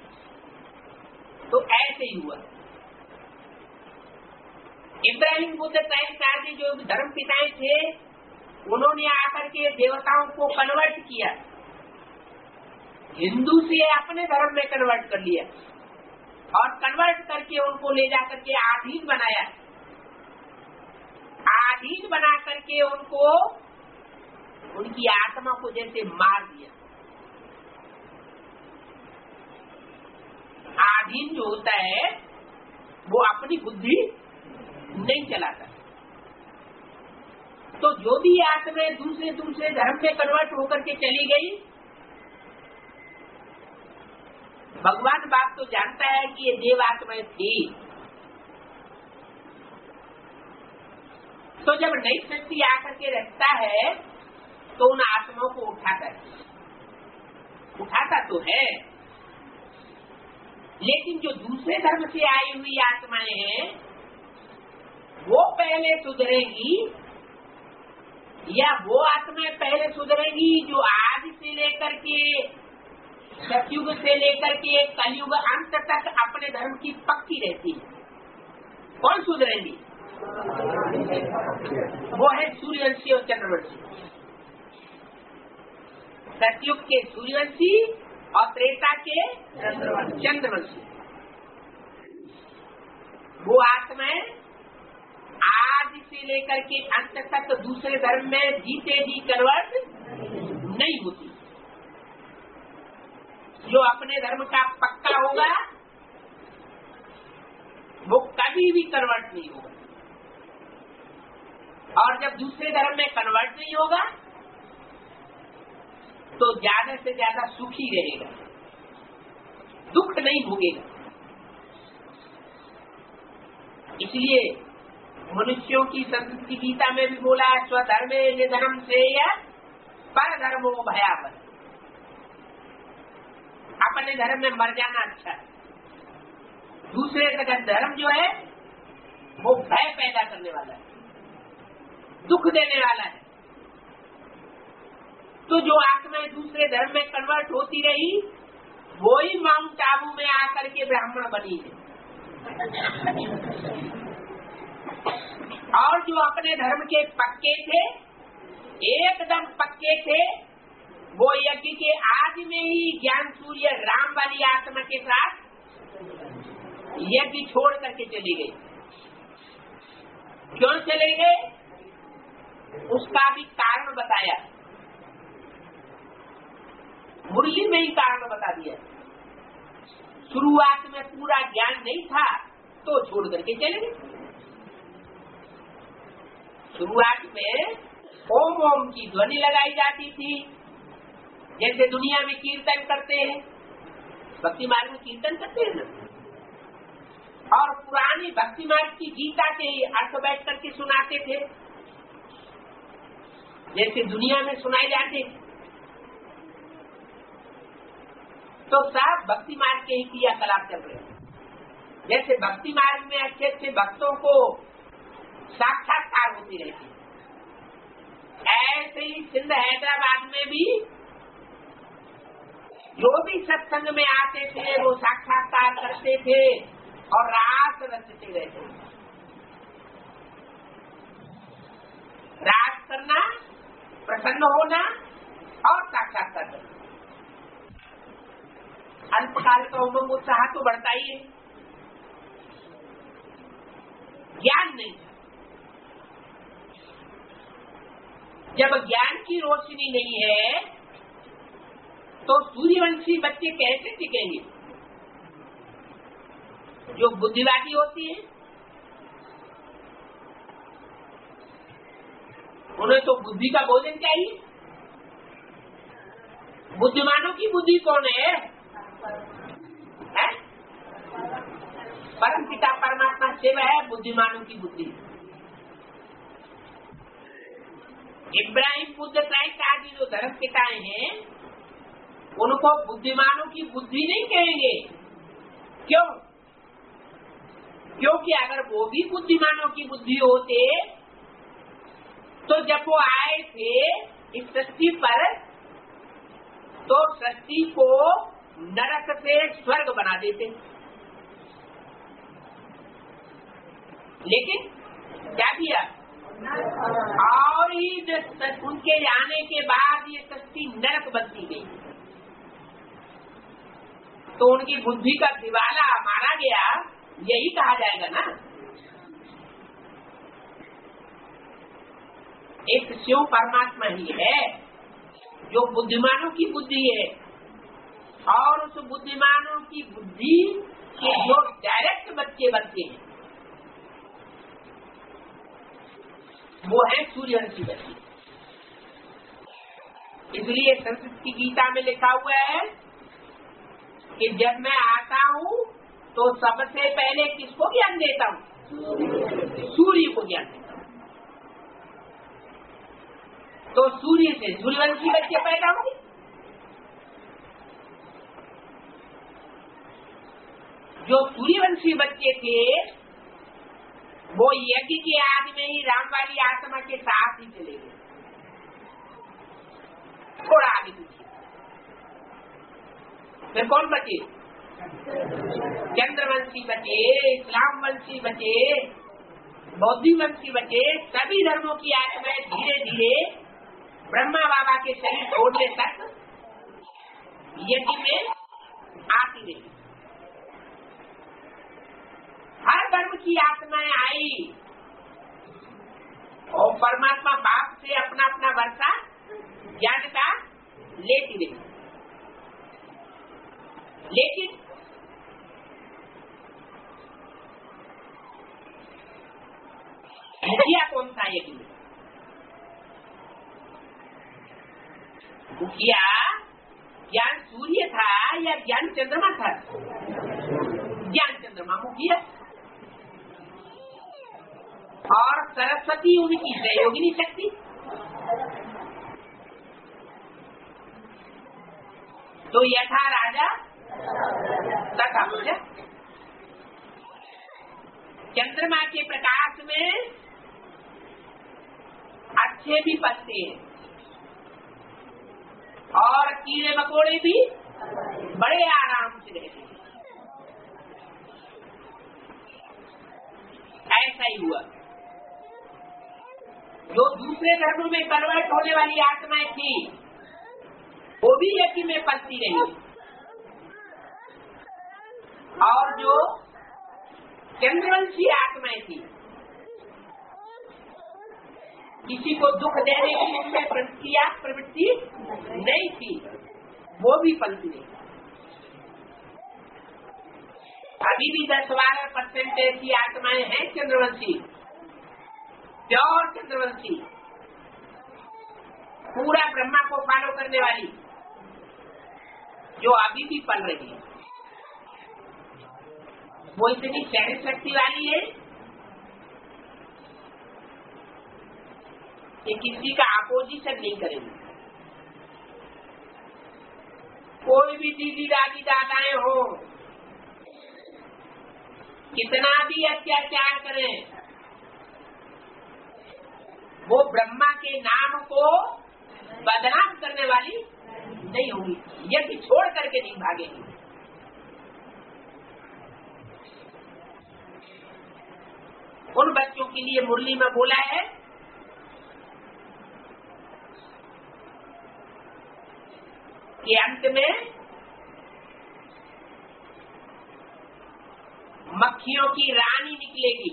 तो ऐसे ही हुआ। इब्राहिम बुद्ध आदि जो धर्म पिताएं थे, उन्होंने आकर के देवताओं को कन्वर्ट किया, हिंदू से अपने धर्म में कन्वर्ट कर लिया और कन्वर्ट करके उनको ले जाकर के आधीन बनाया। आधीन बना करके उनको, उनकी आत्मा को जैसे मार दिया। आधीन जो होता है वो अपनी बुद्धि नहीं चलाता। तो जो भी आत्माएं दूसरे दूसरे धर्म में कन्वर्ट होकर के चली गई, भगवान बाप तो जानता है कि ये देव आत्माएं थी। तो जब नई सृष्टि आकर के रखता है तो उन आत्माओं को उठाता तो है, लेकिन जो दूसरे धर्म से आई हुई आत्माएं हैं वो पहले सुधरेंगी या वो आत्माएं पहले सुधरेंगी जो आज से लेकर के सतयुग से लेकर के कलयुग अंत तक अपने धर्म की पक्की रहती है। कौन सुधरेंगी? वो है सूर्यवंशी और चंद्रवंशी। सतयुग के सूर्यवंशी और त्रेता के चंद्रवंशी। वो आत्माएं आज से लेकर के अंत तक दूसरे धर्म में जीते जी कन्वर्ट नहीं होती। जो अपने धर्म का पक्का होगा वो कभी भी कन्वर्ट नहीं होगा, और जब दूसरे धर्म में कन्वर्ट नहीं होगा तो ज्यादा से ज्यादा सुखी रहेगा, दुख नहीं भोगेगा। इसलिए मनुष्यों की संस्कृति गीता में भी बोला है, स्वधर्मे निधनम से या पर धर्मो भयावह। अपने धर्म में मर जाना अच्छा है, दूसरे का धर्म जो है वो भय पैदा करने वाला है, दुख देने वाला है। तो जो आत्माएं दूसरे धर्म में कन्वर्ट होती रही वो ही माउंट आबू में आकर के ब्राह्मण बनी है। और जो अपने धर्म के पक्के थे, एकदम पक्के थे, वो यज्ञ के आदि में ही ज्ञान सूर्य राम वाली आत्मा के साथ यज्ञ छोड़ करके चली गई। क्यों चले गए उसका भी कारण बताया, मुरली में ही कारण बता दिया। शुरुआत में पूरा ज्ञान नहीं था तो छोड़ करके चले गए। शुरुआत में ओम ओम की ध्वनि लगाई जाती थी, जैसे दुनिया में कीर्तन करते हैं, भक्ति मार्ग में कीर्तन करते हैं ना, और पुरानी भक्ति मार्ग की गीता के अर्थ बैठ करके सुनाते थे, जैसे दुनिया में सुनाए जाते। तो सब भक्ति मार्ग के ही क्रियाकलाप चल रहे हैं। जैसे भक्ति मार्ग में अच्छे अच्छे भक्तों को साक्षात्कार होती रहती, ऐसे ही सिंध हैदराबाद में भी जो भी सत्संग में आते थे वो साक्षात्कार करते थे और रास रचते रहते। रास करना, प्रसन्न होना और साक्षात्कार करना। अल्पकाल का उमंग उत्साह तो बढ़ता ही है, ज्ञान नहीं। जब ज्ञान की रोशनी नहीं है तो सूर्यवंशी बच्चे कैसे टिकेंगे? जो बुद्धिवादी होती है उन्हें तो बुद्धि का भोजन चाहिए। बुद्धिमानों की बुद्धि कौन है? परम पिता परमात्मा शिव है बुद्धिमानों की बुद्धि। इब्राहिम, बुद्ध, क्राइस्ट आदि जो धर्म पिताएं हैं उनको बुद्धिमानों की बुद्धि नहीं कहेंगे। क्यों? क्योंकि अगर वो भी बुद्धिमानों की बुद्धि होते तो जब वो आए थे इस सृष्टि पर तो सृष्टि को नरक से स्वर्ग बना देते। लेकिन क्या किया? और ही उनके आने के बाद ये सृष्टि नरक बनती गई। तो उनकी बुद्धि का दिवाला मारा गया, यही कहा जाएगा ना। एक शिव परमात्मा ही है जो बुद्धिमानों की बुद्धि है, और उस बुद्धिमानों की बुद्धि के जो डायरेक्ट बच्चे बनते हैं वो है सूर्यवंशी बच्चे। इसलिए संस्कृत की गीता में लिखा हुआ है कि जब मैं आता हूँ तो सबसे पहले किसको ज्ञान देता हूँ? सूर्य को ज्ञान देता हूँ। तो सूर्य से सूर्यवंशी बच्चे पैदा होंगे। जो सूर्यवंशी बच्चे थे वो यज्ञ के आदि में ही राम वाली आत्मा के साथ ही चले गए। थोड़ा आगे पूछिए, फिर कौन बचे? चंद्रवंशी बचे, इस्लाम वंशी बचे, बौद्ध वंशी बचे। सभी धर्मों की आत्माएं धीरे धीरे ब्रह्मा बाबा के शरीर छोड़ने तक यज्ञ में आती रही। हर धर्म की आत्माएं आई और परमात्मा बाप से अपना अपना वर्षा ज्ञान का लेती रही। लेकिन मुखिया कौन था यज्ञ में? मुखिया ज्ञान सूर्य था या ज्ञान चंद्रमा था? ज्ञान चंद्रमा मुखिया। और सरस्वती उनकी सहयोगिनी शक्ति। तो यथा राजा तथा प्रजा। चंद्रमा के प्रकाश में अच्छे भी पत्ते हैं और कीड़े मकोड़े भी बड़े आराम से रहते हैं। ऐसा ही हुआ। जो दूसरे धर्मों में कन्वर्ट होने वाली आत्माएं थी वो भी यज्ञ में पलती रही, और जो चंद्रवंशी आत्माएं थी किसी को दुख देने की उनमें प्रवृत्ति नहीं थी, वो भी पलती रही। अभी भी 10-12% ऐसी आत्माएं हैं चंद्रवंशी, प्योर चंद्रवंशी, पूरा ब्रह्मा को फॉलो करने वाली, जो अभी भी पल रही है। वो इतनी सहन शक्ति वाली है कि किसी का अपोजिशन नहीं करेगी। कोई भी दीदी दादी दादाएं हो, कितना भी अत्याचार करें, वो ब्रह्मा के नाम को बदनाम करने वाली नहीं होगी। यज्ञ छोड़ करके नहीं भागेगी। उन बच्चों के लिए मुरली में बोला है कि अंत में मक्खियों की रानी निकलेगी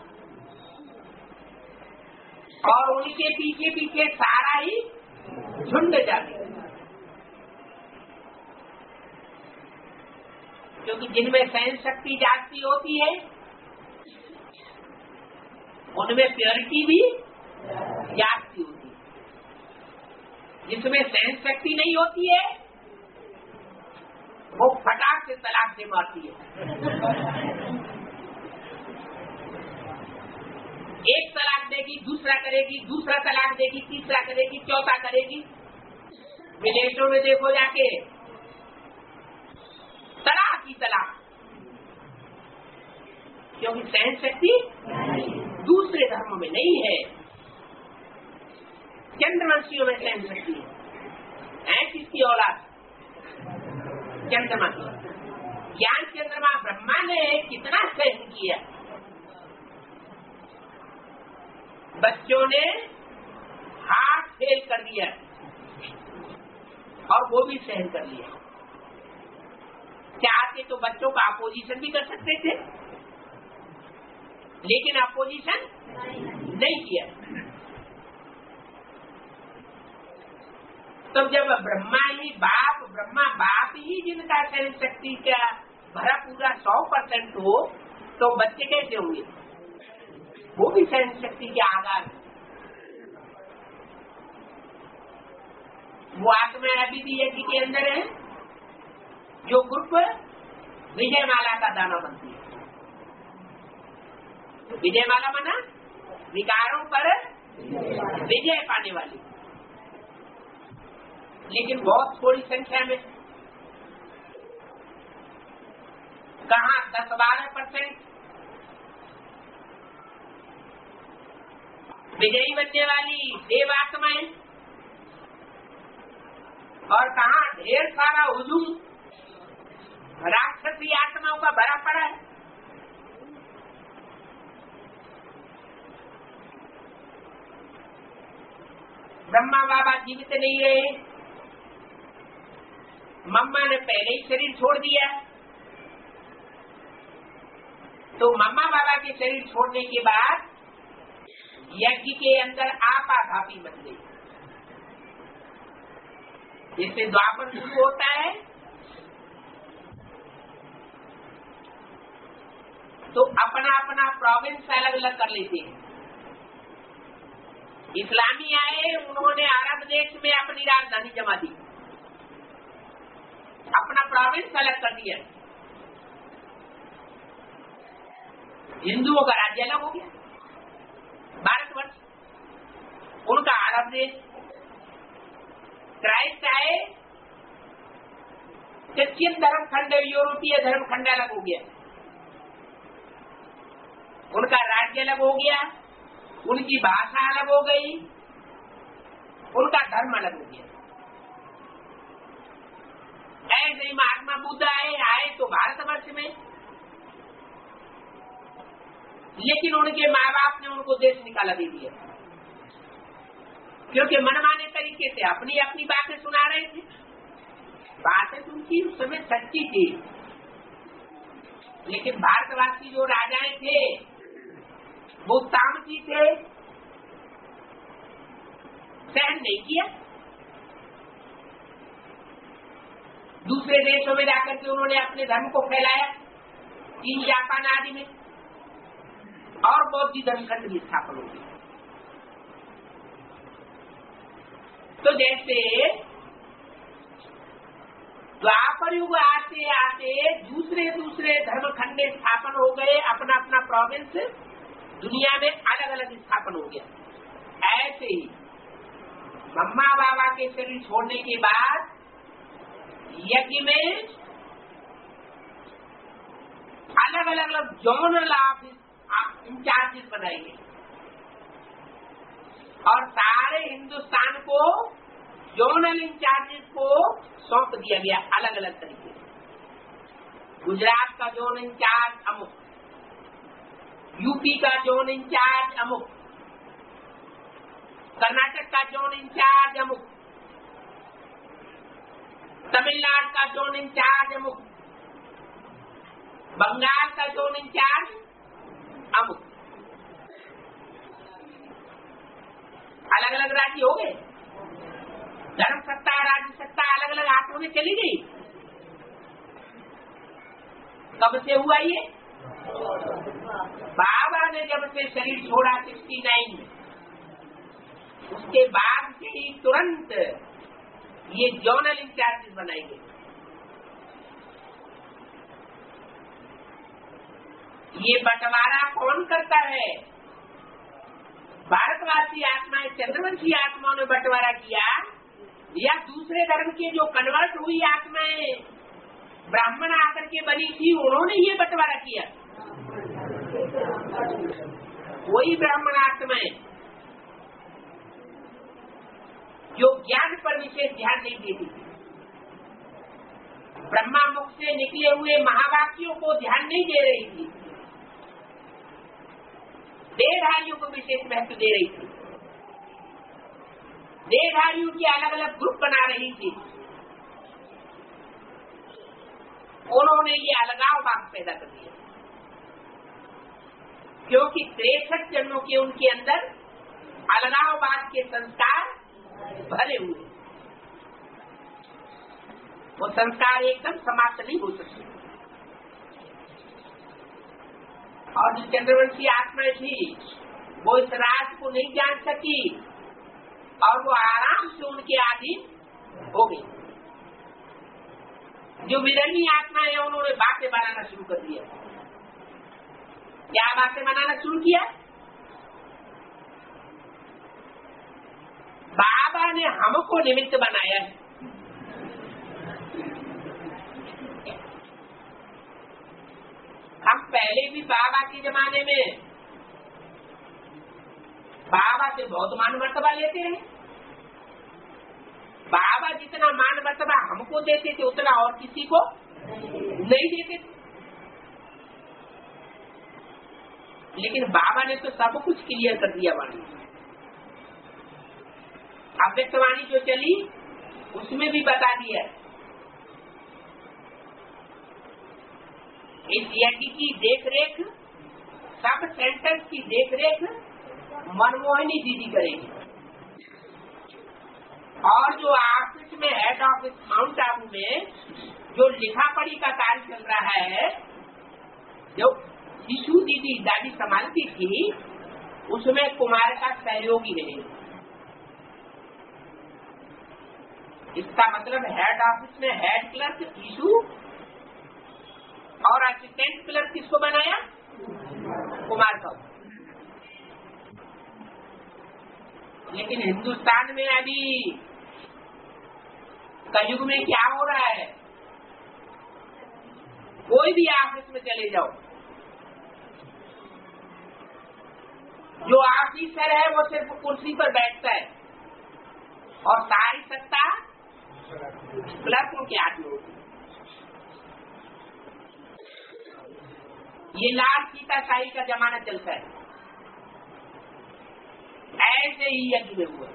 और उनके पीछे पीछे सारा ही झुंड जाएगा। क्योंकि जिनमें सहन शक्ति जाती होती है उनमें प्योरिटी भी जागती होती है। जिसमें सहन शक्ति नहीं होती है वो फटाक से तलाक से मारती है। एक तलाक देगी, दूसरा करेगी, दूसरा तलाक देगी, तीसरा करेगी, चौथा करेगी। विदेशों में देखो जाके तलाक ही तलाक, क्योंकि सहन शक्ति दूसरे धर्मों में नहीं है। चंद्रवंशियों में सहन शक्ति है। किसकी औलाद? चंद्रमा की। ज्ञान चंद्रमा ब्रह्मा ने कितना सहन किया। बच्चों ने हाथ फेल कर दिया और वो भी सहन कर लिया। चाहते तो बच्चों का अपोजिशन भी कर सकते थे, लेकिन अपोजिशन नहीं किया। तो जब ब्रह्मा बाप ही जिनका सहन शक्ति का भरा पूरा 100% हो, तो बच्चे कैसे होंगे? वो भी सहन शक्ति के आधार। वो आत्मा अभी भी यज्ञ के अंदर है, जो ग्रुप विजयमाला का दाना बनती है। विजयमाला माना विकारों पर विजय पाने वाली, लेकिन बहुत थोड़ी संख्या में। कहाँ 10-12% विजयी बनने वाली देवात्माएं, और कहाँ ढेर सारा हुजूम राक्षसी आत्माओं का भरा पड़ा है। ब्रह्मा बाबा जीवित नहीं रहे, मम्मा ने पहले ही शरीर छोड़ दिया, तो मम्मा बाबा के शरीर छोड़ने के बाद यज्ञ के अंदर आपाधापी बन गई। जिससे द्वापर शुरू होता है तो अपना अपना प्रोविंस अलग अलग कर लेते हैं। इस्लामी आए, उन्होंने अरब देश में अपनी राजधानी जमा दी, अपना प्रोविंस अलग कर दिया। हिंदुओं का राज्य अलग हो गया, भारतवर्ष, उनका अरब देश। क्राइस्ट आए, क्रिश्चियन धर्म खंड, यूरोपीय धर्म खंड अलग हो गया, उनका राज्य अलग हो गया, उनकी भाषा अलग हो गई, उनका धर्म अलग हो गया। ऐसे ही महात्मा बुद्ध आए तो भारतवर्ष में, लेकिन उनके माँ बाप ने उनको देश निकाला दे दिया, क्योंकि मनमाने तरीके से अपनी अपनी बातें सुना रहे थे। बातें तो उनकी उस समय सच्ची थी, लेकिन भारतवासी जो राजाएं थे वो तामसी थे, सहन नहीं किया। दूसरे देशों में जाकर के उन्होंने अपने धर्म को फैलाया, चीन, जापान आदि में, और बौद्ध धर्म खंड की स्थापना हुई। तो जैसे द्वापर युग आते आते दूसरे दूसरे धर्म खंड स्थापन हो गए, अपना अपना प्रोविंस दुनिया में अलग अलग स्थापन हो गया। ऐसे ही मम्मा बाबा के शरीर छोड़ने के बाद यज्ञ में अलग अलग जोनल इंचार्जेस बनाएंगे, और सारे हिंदुस्तान को जोनल इंचार्जेस को सौंप दिया गया अलग अलग तरीके से। गुजरात का जोन इंचार्ज अमुक, यूपी का जोन इंचार्ज अमुक, कर्नाटक का जोन इंचार्ज अमुक, तमिलनाडु का जोन इंचार्ज अमुक, बंगाल का जोन इंचार्ज अमुक। अलग अलग राज्य हो गए, धर्म सत्ता राज्य सत्ता अलग अलग हाथों में चली गई। कब से हुआ ये? बाबा ने जब से शरीर छोड़ा 69 में, उसके बाद से ही तुरंत ये जोनल इंचार्जेस बनाएंगे। ये बंटवारा कौन करता है? भारतवासी आत्माएं, चंद्रवंशी आत्माओं ने बंटवारा किया, या दूसरे धर्म के जो कन्वर्ट हुई आत्माएं ब्राह्मण आकर के बनी थी उन्होंने ये बंटवारा किया? वही ब्राह्मण आत्माएं जो ज्ञान पर विशेष ध्यान नहीं देती थी, ब्रह्मा मुख से निकले हुए महावाक्यों को ध्यान नहीं दे रही थी, देहधारियों को विशेष महत्व दे रही थी, देहधारियों की अलग अलग ग्रुप बना रही थी, उन्होंने ये अलगाववाद पैदा कर दिया। क्योंकि 63 जन्मों के उनके अंदर अलगाववाद के संस्कार भरे हुए, वो संस्कार एकदम समाप्त नहीं हो सकते। और जो चंद्रवंशी आत्माएं थी वो इस राज को नहीं जान सकी और वो आराम से उनके अधीन हो गई। जो विरली आत्माएं हैं उन्होंने बातें बनाना शुरू कर दिया। क्या बातें बनाना शुरू किया? बाबा ने हमको निमित्त बनाया है। हम पहले भी बाबा के जमाने में बाबा से बहुत मान मर्तबा लेते रहे। बाबा जितना मान मर्तबा हमको देते थे उतना और किसी को नहीं देते थे। लेकिन बाबा ने तो सब कुछ क्लियर कर दिया। वाणी अव्यक्त वाणी जो चली उसमें भी बता दिया। इस यज्ञ की देखरेख, सब सेंटर्स की देखरेख मनमोहिनी दीदी करेगी। और जो ऑफिस में हेड ऑफिस माउंट आबू में जो लिखा पढ़ी का कार्य चल रहा है, जो शिशु दीदी दादी संभालती थी, उसमें कुमार का सहयोगी है। इसका मतलब हेड ऑफिस में हेड क्लर्क शिशु और असिस्टेंट क्लर्क किसको बनाया? कुमार का। लेकिन हिंदुस्तान में अभी कलयुग में क्या हो रहा है? कोई भी ऑफिस में चले जाओ, जो ऑफिसर है वो सिर्फ कुर्सी पर बैठता है और सारी सत्ता क्लर्कों के हाथ में होती है। ये लाल सीता शाही का जमाना चलता है। ऐसे ही यज्ञ में हुआ।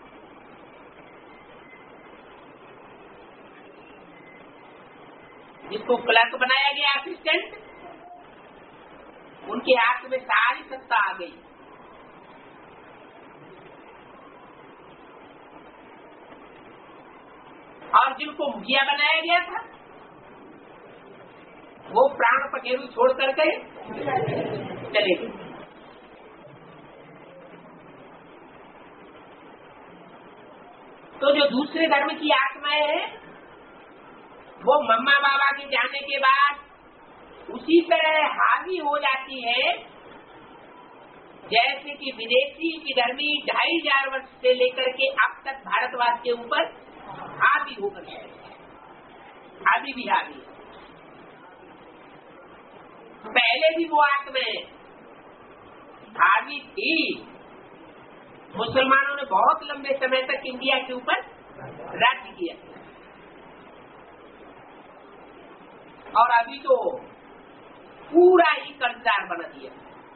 जिसको क्लर्क बनाया गया असिस्टेंट, उनके हाथ में सारी सत्ता आ गई। और जिनको मुखिया बनाया गया था वो प्राण पखेरु छोड़ करके चले गए। तो जो दूसरे धर्म की आत्माएं हैं वो मम्मा बाबा के जाने के बाद उसी तरह हावी हो जाती है जैसे कि विदेशी की धर्मी 2500 वर्ष से लेकर के अब तक भारतवास के ऊपर हावी होकर है। अभी भी हावी। पहले भी वो आत्माएं हावी थी। मुसलमानों ने बहुत लंबे समय तक इंडिया के ऊपर राज्य किया और अभी तो पूरा ही कर्जदार बना दिया।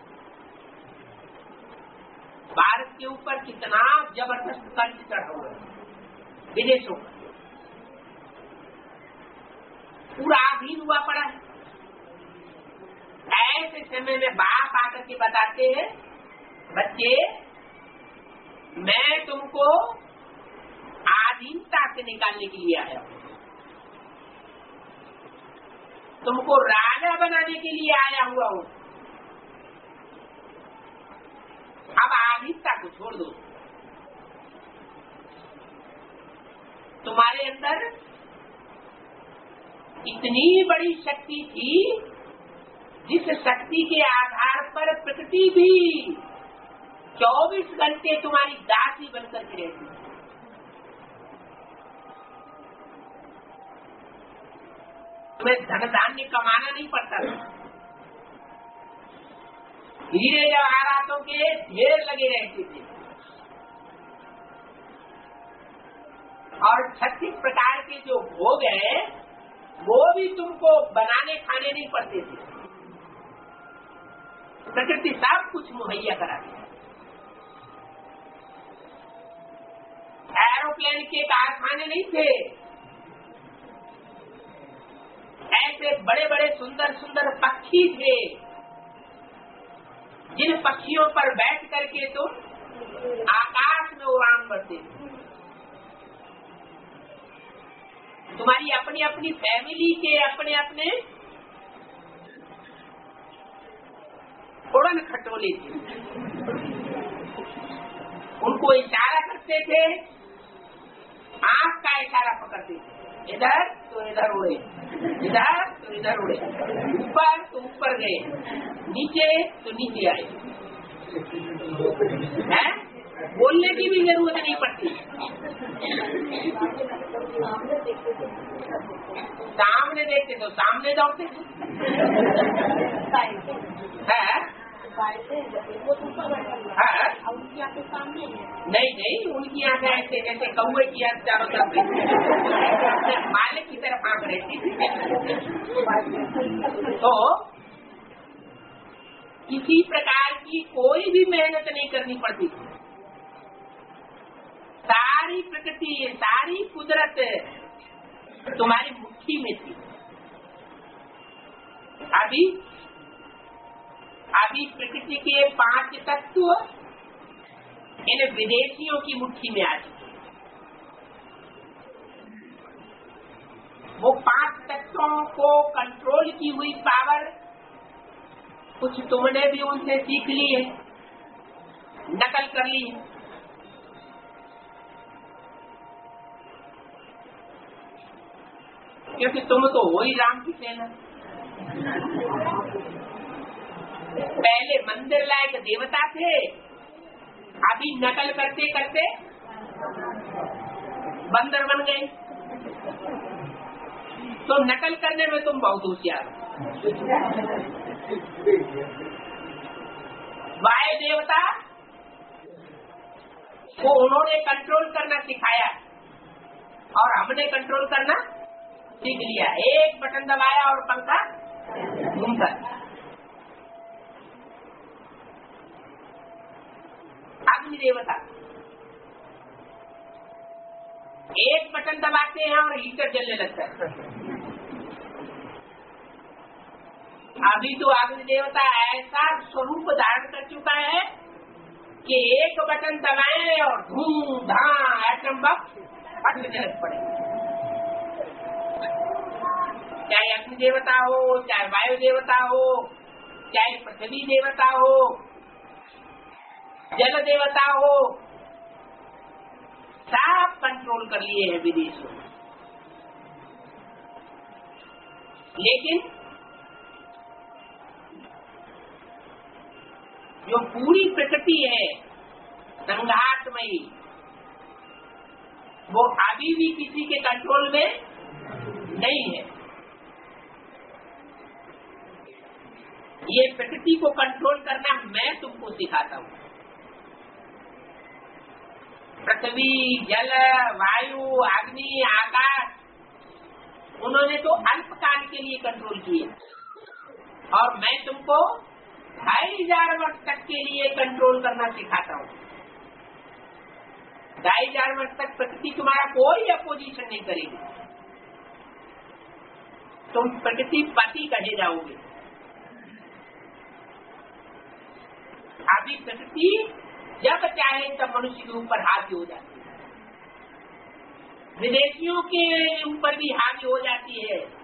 भारत के ऊपर कितना जबरदस्त कर्ज चढ़ा हुआ है विदेशों का, पूरा अधीन हुआ पड़ा है। ऐसे समय में बाप आकर के बताते हैं, बच्चे मैं तुमको आधीनता से निकालने के लिए आया हूं, तुमको राजा बनाने के लिए आया हुआ हूं। अब आधीनता को छोड़ दो। तुम्हारे अंदर इतनी बड़ी शक्ति थी जिस शक्ति के आधार पर प्रकृति भी 24 घंटे तुम्हारी दासी बनकर के रहती। तुम्हें धन धान्य कमाना नहीं पड़ता था। हीरे जवाहरातों के ढेर लगे रहते थे और 36 प्रकार के जो भोग है वो भी तुमको बनाने खाने नहीं पड़ते थे। प्रकृति सब कुछ मुहैया कराती। एरोप्लेन के कारखाने नहीं थे, ऐसे बड़े बड़े सुंदर सुंदर पक्षी थे जिन पक्षियों पर बैठ करके तुम आकाश में उड़ान भरते थे। तुम्हारी अपनी अपनी फैमिली के अपने अपने उड़न खटोले थे, उनको इशारा करते थे, आंख का इशारा पकड़ते थे, इधर तो इधर उड़े, इधर तो इधर उड़े, ऊपर तो ऊपर गए, नीचे तो नीचे आए। हैं? बोलने की भी जरूरत नहीं पड़ती। सामने देखते तो सामने दौड़ते नहीं नहीं, उनकी आंखें ऐसे जैसे कौवे की आंख चारों तरफ मालिक की तरफ आंख रहती थी। तो किसी प्रकार की कोई भी मेहनत नहीं करनी पड़ती। सारी प्रकृति, सारी कुदरत तुम्हारी मुट्ठी में थी। अभी प्रकृति के 5 तत्व इन विदेशियों की मुट्ठी में आ चुके। वो 5 तत्वों को कंट्रोल की हुई पावर कुछ तुमने भी उनसे सीख ली है, नकल कर ली है। क्योंकि तुम तो हो ही राम की सेना। पहले मंदिर लायक देवता थे, अभी नकल करते करते बंदर बन गए। तो नकल करने में तुम बहुत होशियार हो। वायु देवता को उन्होंने कंट्रोल करना सिखाया और हमने कंट्रोल करना सीख लिया। एक बटन दबाया और पंखा घूमता। अग्नि देवता एक बटन दबाते हैं और हीटर जलने लगता है। अभी तो अग्नि देवता ऐसा स्वरूप धारण कर चुका है कि एक बटन दबाए और धूम धाम एटम बम फटने लग पड़े। चाहे अग्नि देवता हो, चाहे वायु देवता हो, चाहे पृथ्वी देवता हो, जल देवता हो, सब कंट्रोल कर लिए हैं विदेशों। लेकिन जो पूरी प्रकृति है संघातमयी, वो अभी भी किसी के कंट्रोल में नहीं है। ये प्रकृति को कंट्रोल करना मैं तुमको सिखाता हूँ। पृथ्वी, जल, वायु, अग्नि, आकाश, उन्होंने तो अल्पकाल के लिए कंट्रोल किए और मैं तुमको 2500 वर्ष तक के लिए कंट्रोल करना सिखाता हूँ। 2500 वर्ष तक प्रकृति तुम्हारा कोई अपोजिशन नहीं करेगी। तुम प्रकृति पति कहे जाओगे। अभी प्रकृति जब चाहे तब मनुष्य के ऊपर हावी हो जाती है, विदेशियों के ऊपर भी हावी हो जाती है।